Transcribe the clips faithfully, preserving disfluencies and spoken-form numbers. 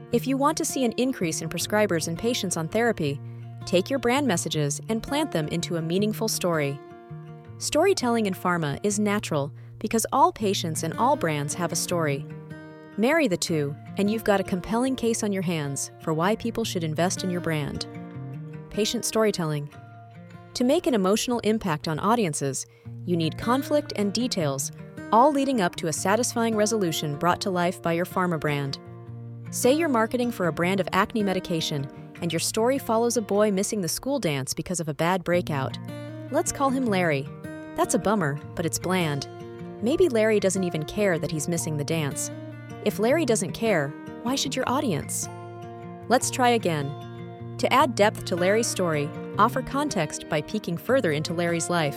If you want to see an increase in prescribers and patients on therapy, take your brand messages and plant them into a meaningful story. Storytelling in pharma is natural because all patients and all brands have a story. Marry the two, and you've got a compelling case on your hands for why people should invest in your brand. Patient storytelling. To make an emotional impact on audiences, you need conflict and details, all leading up to a satisfying resolution brought to life by your pharma brand. Say you're marketing for a brand of acne medication, and your story follows a boy missing the school dance because of a bad breakout. Let's call him Larry. That's a bummer, but it's bland. Maybe Larry doesn't even care that he's missing the dance. If Larry doesn't care, why should your audience? Let's try again. To add depth to Larry's story, offer context by peeking further into Larry's life.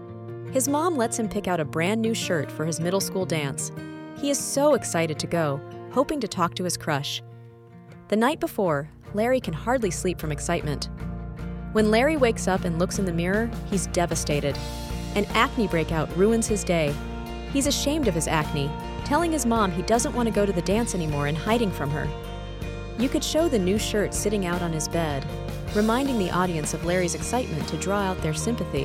His mom lets him pick out a brand new shirt for his middle school dance. He is so excited to go, hoping to talk to his crush. The night before, Larry can hardly sleep from excitement. When Larry wakes up and looks in the mirror, he's devastated. An acne breakout ruins his day. He's ashamed of his acne, telling his mom he doesn't want to go to the dance anymore and hiding from her. You could show the new shirt sitting out on his bed, reminding the audience of Larry's excitement to draw out their sympathy.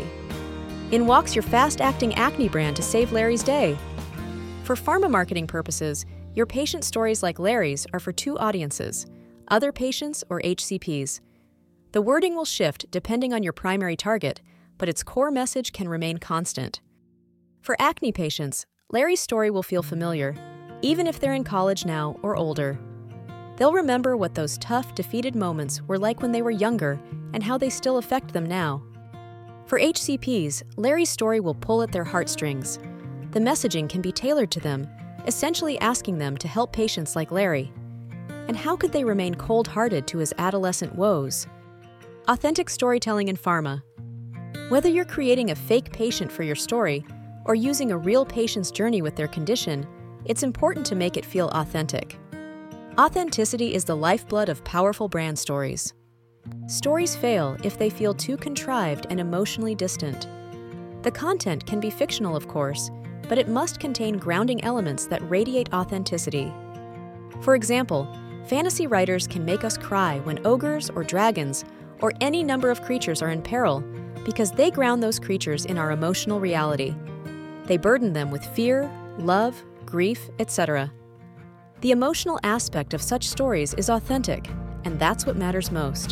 In walks your fast-acting acne brand to save Larry's day. For pharma marketing purposes, your patient stories like Larry's are for two audiences, other patients or H C Ps. The wording will shift depending on your primary target, but its core message can remain constant. For acne patients, Larry's story will feel familiar, even if they're in college now or older. They'll remember what those tough, defeated moments were like when they were younger and how they still affect them now. For H C Ps, Larry's story will pull at their heartstrings. The messaging can be tailored to them, essentially asking them to help patients like Larry. And how could they remain cold-hearted to his adolescent woes? Authentic storytelling in pharma. Whether you're creating a fake patient for your story or using a real patient's journey with their condition, it's important to make it feel authentic. Authenticity is the lifeblood of powerful brand stories. Stories fail if they feel too contrived and emotionally distant. The content can be fictional, of course, but it must contain grounding elements that radiate authenticity. For example, fantasy writers can make us cry when ogres or dragons or any number of creatures are in peril because they ground those creatures in our emotional reality. They burden them with fear, love, grief, et cetera. The emotional aspect of such stories is authentic, and that's what matters most.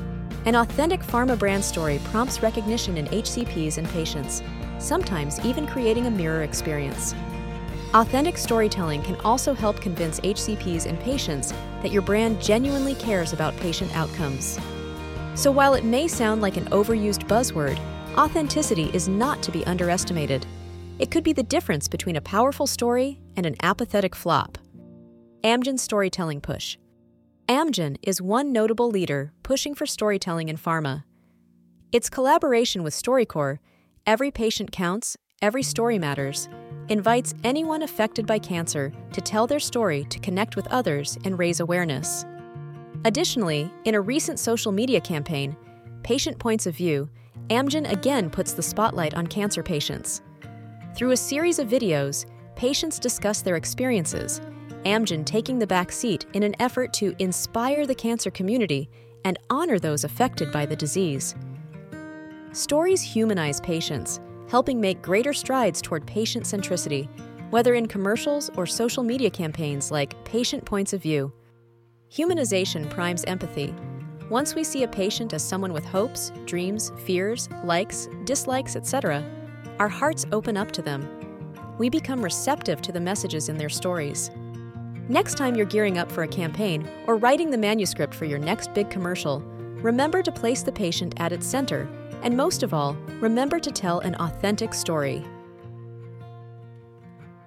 An authentic pharma brand story prompts recognition in H C Ps and patients, sometimes even creating a mirror experience. Authentic storytelling can also help convince H C Ps and patients that your brand genuinely cares about patient outcomes. So while it may sound like an overused buzzword, authenticity is not to be underestimated. It could be the difference between a powerful story and an apathetic flop. Amgen Storytelling Push. Amgen is one notable leader pushing for storytelling in pharma. Its collaboration with StoryCorps, Every Patient Counts, Every Story Matters, invites anyone affected by cancer to tell their story to connect with others and raise awareness. Additionally, in a recent social media campaign, Patient Points of View, Amgen again puts the spotlight on cancer patients. Through a series of videos, patients discuss their experiences, Amgen taking the back seat in an effort to inspire the cancer community and honor those affected by the disease. Stories humanize patients, helping make greater strides toward patient centricity, whether in commercials or social media campaigns like Patient Points of View. Humanization primes empathy. Once we see a patient as someone with hopes, dreams, fears, likes, dislikes, et cetera, our hearts open up to them. We become receptive to the messages in their stories. Next time you're gearing up for a campaign or writing the manuscript for your next big commercial, remember to place the patient at its center, and most of all, remember to tell an authentic story.